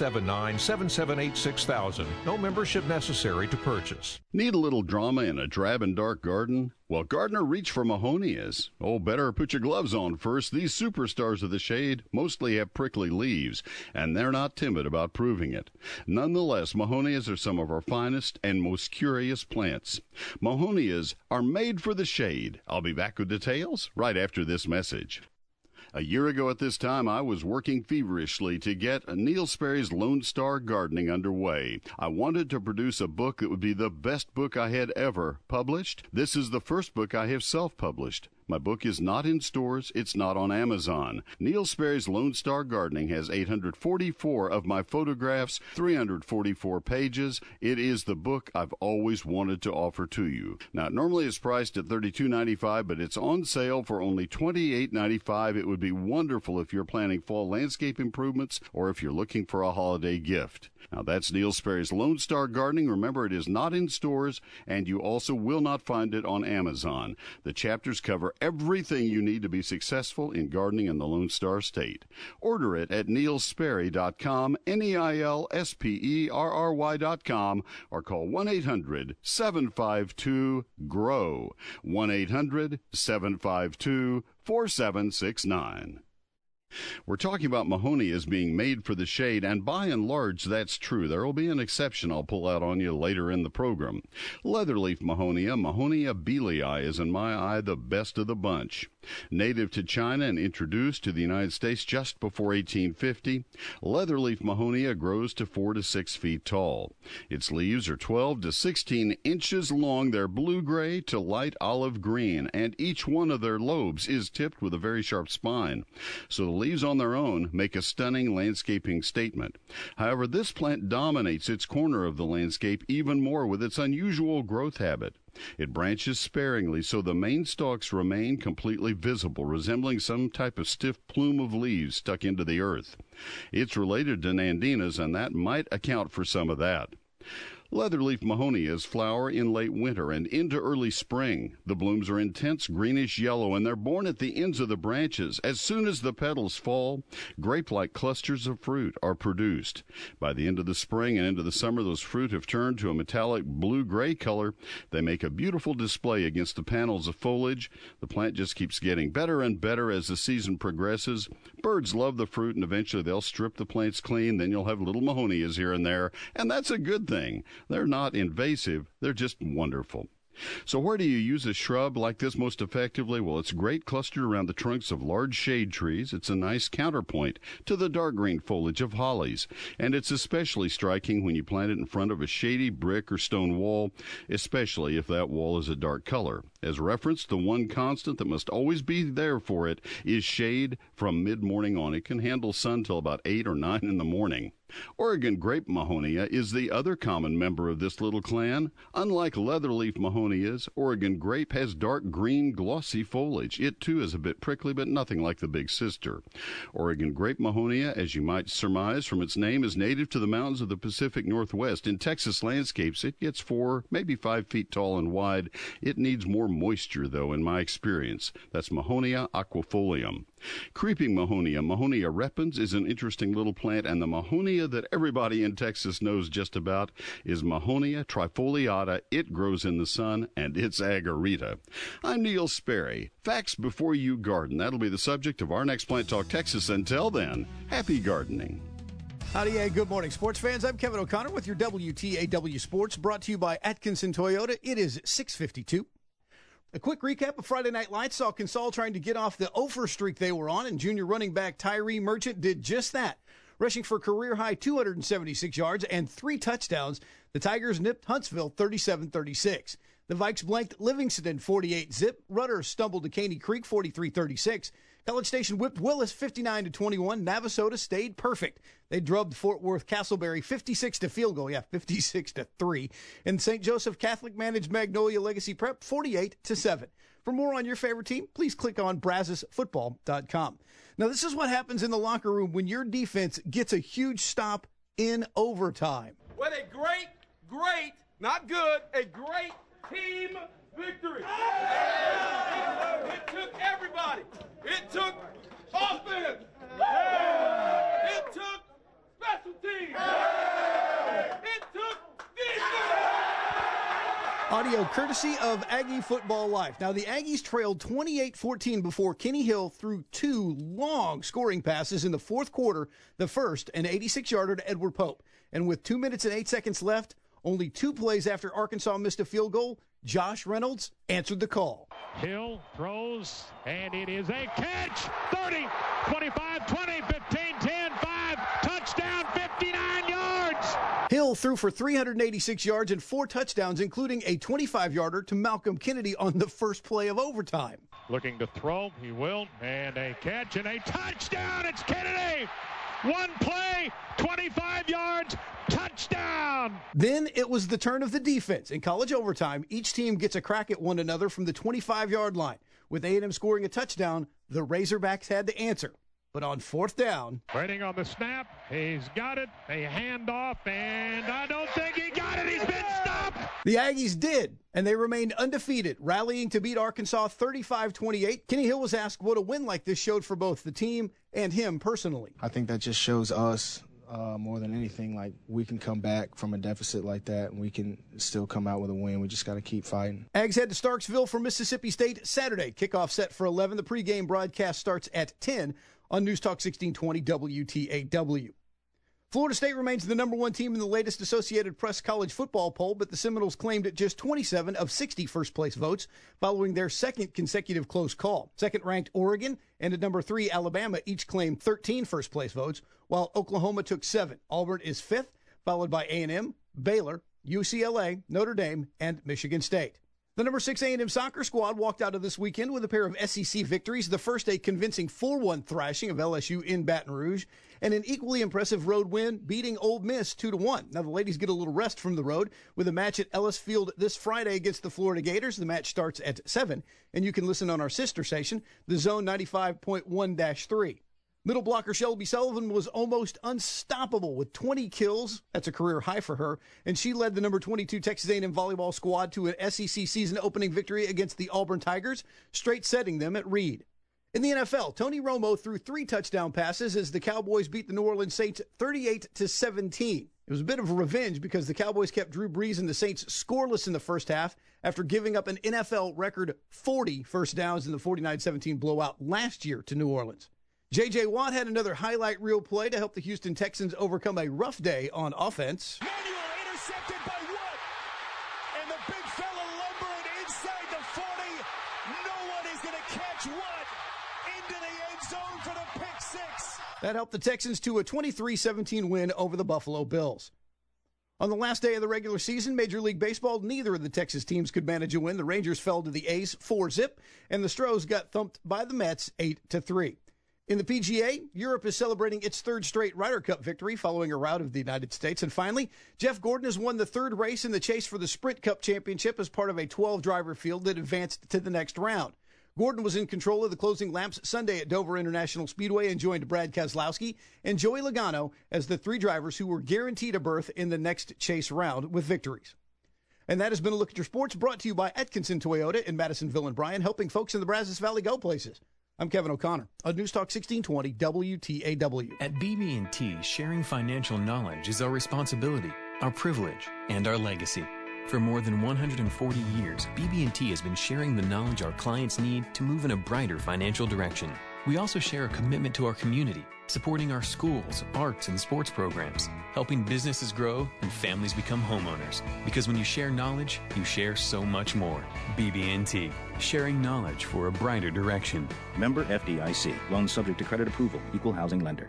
979-778-6000. No membership necessary to purchase. Need a little drama in a drab and dark garden? Well, gardener, reach for Mahonias. Oh, better put your gloves on first. These superstars of the shade mostly have prickly leaves, and they're not timid about proving it. Nonetheless, Mahonias are some of our finest and most curious plants. Mahonias are made for the shade. I'll be back with details right after this message. A year ago at this time, I was working feverishly to get Neil Sperry's Lone Star Gardening underway. I wanted to produce a book that would be the best book I had ever published. This is the first book I have self-published. My book is not in stores. It's not on Amazon. Neil Sperry's Lone Star Gardening has 844 of my photographs, 344 pages. It is the book I've always wanted to offer to you. Now, normally it's priced at $32.95, but it's on sale for only $28.95. It would be wonderful if you're planning fall landscape improvements or if you're looking for a holiday gift. Now, that's Neil Sperry's Lone Star Gardening. Remember, it is not in stores, and you also will not find it on Amazon. The chapters cover for everything you need to be successful in gardening in the Lone Star State. Order it at neilsperry.com, NEILSPERRY.com, or call 1-800-752-GROW, 1-800-752-4769. We're talking about Mahonia as being made for the shade, and by and large, that's true. There will be an exception I'll pull out on you later in the program. Leatherleaf Mahonia, Mahonia bealii, is in my eye the best of the bunch. Native to China and introduced to the United States just before 1850, leatherleaf Mahonia grows to 4 to 6 feet tall. Its leaves are 12 to 16 inches long. They're blue-gray to light olive green, and each one of their lobes is tipped with a very sharp spine. So the leaves on their own make a stunning landscaping statement. However, this plant dominates its corner of the landscape even more with its unusual growth habit. It branches sparingly, so the main stalks remain completely visible, resembling some type of stiff plume of leaves stuck into the earth. It's related to Nandinas, and that might account for some of that. Leatherleaf Mahonias flower in late winter and into early spring. The blooms are intense greenish yellow, and they're borne at the ends of the branches. As soon as the petals fall, grape-like clusters of fruit are produced. By the end of the spring and into the summer, those fruit have turned to a metallic blue-gray color. They make a beautiful display against the panels of foliage. The plant just keeps getting better and better as the season progresses. Birds love the fruit, and eventually they'll strip the plants clean. Then you'll have little Mahonias here and there, and that's a good thing. They're not invasive, they're just wonderful. So where do you use a shrub like this most effectively? Well, it's great clustered around the trunks of large shade trees. It's a nice counterpoint to the dark green foliage of hollies. And it's especially striking when you plant it in front of a shady brick or stone wall, especially if that wall is a dark color. As referenced, the one constant that must always be there for it is shade from mid-morning on. It can handle sun till about 8 or 9 in the morning. Oregon grape Mahonia is the other common member of this little clan. Unlike leatherleaf Mahonias, Oregon grape has dark green, glossy foliage. It, too, is a bit prickly, but nothing like the big sister. Oregon grape Mahonia, as you might surmise from its name, is native to the mountains of the Pacific Northwest. In Texas landscapes, it gets 4, maybe 5 feet tall and wide. It needs more moisture, though, in my experience. That's Mahonia aquifolium. Creeping Mahonia, Mahonia repens, is an interesting little plant, and the Mahonia that everybody in Texas knows just about is Mahonia trifoliata. It grows in the sun, and it's agarita. I'm Neil Sperry. Facts before you garden. That'll be the subject of our next Plant Talk Texas. Until then, happy gardening. Howdy, good morning, sports fans. I'm Kevin O'Connor with your WTAW Sports, brought to you by Atkinson Toyota. It is 6:52. A quick recap of Friday Night Lights saw Consol trying to get off the over streak they were on, and junior running back Tyree Merchant did just that. Rushing for career-high 276 yards and 3 touchdowns, the Tigers nipped Huntsville 37-36. The Vikes blanked Livingston 48-zip. Rudder stumbled to Caney Creek 43-36. College Station whipped Willis 59-21. Navasota stayed perfect. They drubbed Fort Worth Castleberry 56 to field goal, 56-3. And St. Joseph Catholic managed Magnolia Legacy Prep 48-7. For more on your favorite team, please click on brazosfootball.com. Now, this is what happens in the locker room when your defense gets a huge stop in overtime. What a great, not good, a great team victory. It took everybody. It took offense. It took special teams. It took defense. Audio courtesy of Aggie Football Life. Now, the Aggies trailed 28-14 before Kenny Hill threw 2 long scoring passes in the fourth quarter, the first an 86-yarder to Edward Pope. And with 2 minutes and 8 seconds left, only 2 plays after Arkansas missed a field goal, Josh Reynolds answered the call. Hill throws, and it is a catch. 30, 25, 20, 15, 10, 5, touchdown, 59 yards. Hill threw for 386 yards and 4 touchdowns, including a 25-yarder to Malcolm Kennedy on the first play of overtime. Looking to throw, he will, and a catch and a touchdown. It's Kennedy. 1 play, 25 yards, touchdown. Then it was the turn of the defense. In college overtime, each team gets a crack at one another from the 25-yard line. With A&M scoring a touchdown, the Razorbacks had to answer. But on fourth down, waiting on the snap, he's got it, a handoff, and I don't think he got it. He's been stopped. The Aggies did, and they remained undefeated, rallying to beat Arkansas 35-28. Kenny Hill was asked what a win like this showed for both the team and him personally. I think that just shows us more than anything, like we can come back from a deficit like that, and we can still come out with a win. We just got to keep fighting. Ags head to Starksville for Mississippi State Saturday. Kickoff set for 11. The pregame broadcast starts at 10 on News Talk 1620 WTAW. Florida State remains the number one team in the latest Associated Press college football poll, but the Seminoles claimed just 27 of 60 first-place votes following their second consecutive close call. Second-ranked Oregon and at number 3 Alabama each claimed 13 first-place votes, while Oklahoma took 7. Auburn is 5th, followed by A&M, Baylor, UCLA, Notre Dame, and Michigan State. The number 6 A&M soccer squad walked out of this weekend with a pair of SEC victories, the first a convincing 4-1 thrashing of LSU in Baton Rouge, and an equally impressive road win beating Ole Miss 2-1. Now the ladies get a little rest from the road with a match at Ellis Field this Friday against the Florida Gators. The match starts at 7, and you can listen on our sister station, The Zone 95.1-3. Middle blocker Shelby Sullivan was almost unstoppable with 20 kills. That's a career high for her. And she led the number 22 Texas A&M volleyball squad to an SEC season opening victory against the Auburn Tigers, straight setting them at Reed. In the NFL, Tony Romo threw 3 touchdown passes as the Cowboys beat the New Orleans Saints 38-17. It was a bit of a revenge because the Cowboys kept Drew Brees and the Saints scoreless in the first half after giving up an NFL record 40 first downs in the 49-17 blowout last year to New Orleans. J.J. Watt had another highlight reel play to help the Houston Texans overcome a rough day on offense. Manuel intercepted by Watt, and the big fella lumbering inside the 40. No one is going to catch Watt into the end zone for the pick six. That helped the Texans to a 23-17 win over the Buffalo Bills. On the last day of the regular season, Major League Baseball, neither of the Texas teams could manage a win. The Rangers fell to the A's 4-0, and the Stros got thumped by the Mets 8-3. In the PGA, Europe is celebrating its third straight Ryder Cup victory following a rout of the United States. And finally, Jeff Gordon has won the third race in the chase for the Sprint Cup Championship as part of a 12-driver field that advanced to the next round. Gordon was in control of the closing laps Sunday at Dover International Speedway and joined Brad Keselowski and Joey Logano as the 3 drivers who were guaranteed a berth in the next chase round with victories. And that has been a look at your sports brought to you by Atkinson Toyota in Madisonville and Bryan, helping folks in the Brazos Valley go places. I'm Kevin O'Connor on News Talk 1620 WTAW. At BB&T, sharing financial knowledge is our responsibility, our privilege, and our legacy. For more than 140 years, BB&T has been sharing the knowledge our clients need to move in a brighter financial direction. We also share a commitment to our community, supporting our schools, arts, and sports programs, helping businesses grow and families become homeowners. Because when you share knowledge, you share so much more. BB&T, sharing knowledge for a brighter direction. Member FDIC. Loans subject to credit approval. Equal housing lender.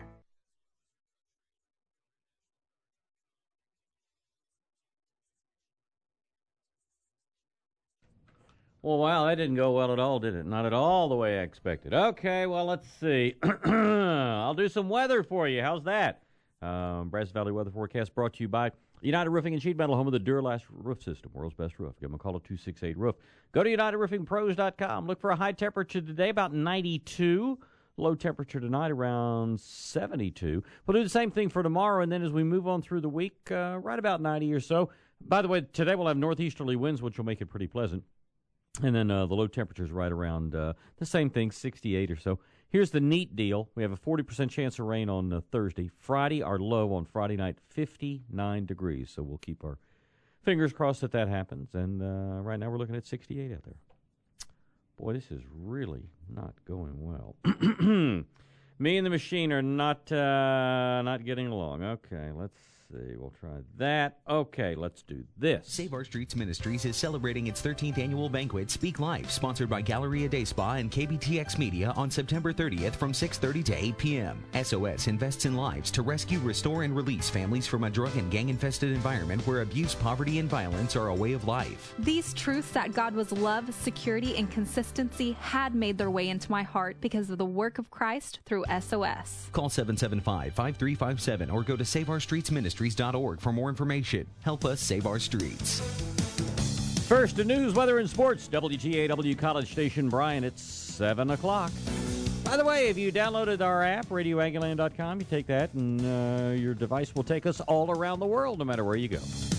Well, wow, that didn't go well at all, did it? Not at all the way I expected. Okay, well, let's see. I'll do some weather for you. How's that? Brazos Valley Weather Forecast brought to you by United Roofing and Sheet Metal, home of the Duralast Roof System, world's best roof. Give them a call at 268-ROOF. Go to UnitedRoofingPros.com. Look for a high temperature today, about 92. Low temperature tonight, around 72. We'll do the same thing for tomorrow, and then as we move on through the week, right about 90 or so. By the way, today we'll have northeasterly winds, which will make it pretty pleasant. And then the low temperatures right around the same thing, 68 or so. Here's the neat deal. We have a 40% chance of rain on Thursday. Friday, our low on Friday night, 59 degrees. So we'll keep our fingers crossed that happens. And right now we're looking at 68 out there. Boy, this is really not going well. Me and the machine are not getting along. Okay, let's see. We'll try that. Okay, let's do this. Save Our Streets Ministries is celebrating its 13th annual banquet, Speak Life, sponsored by Galleria Day Spa and KBTX Media on September 30th from 6:30 to 8 p.m. SOS invests in lives to rescue, restore, and release families from a drug and gang-infested environment where abuse, poverty, and violence are a way of life. These truths that God was love, security, and consistency had made their way into my heart because of the work of Christ through SOS. Call 775-5357 or go to SaveOurStreetsMinistries.org for more information. Help us save our streets. First, the news, weather, and sports. WGAW College Station, Bryan. It's 7 o'clock. By the way, if you downloaded our app, RadioAggiland.com, you take that, and your device will take us all around the world, no matter where you go.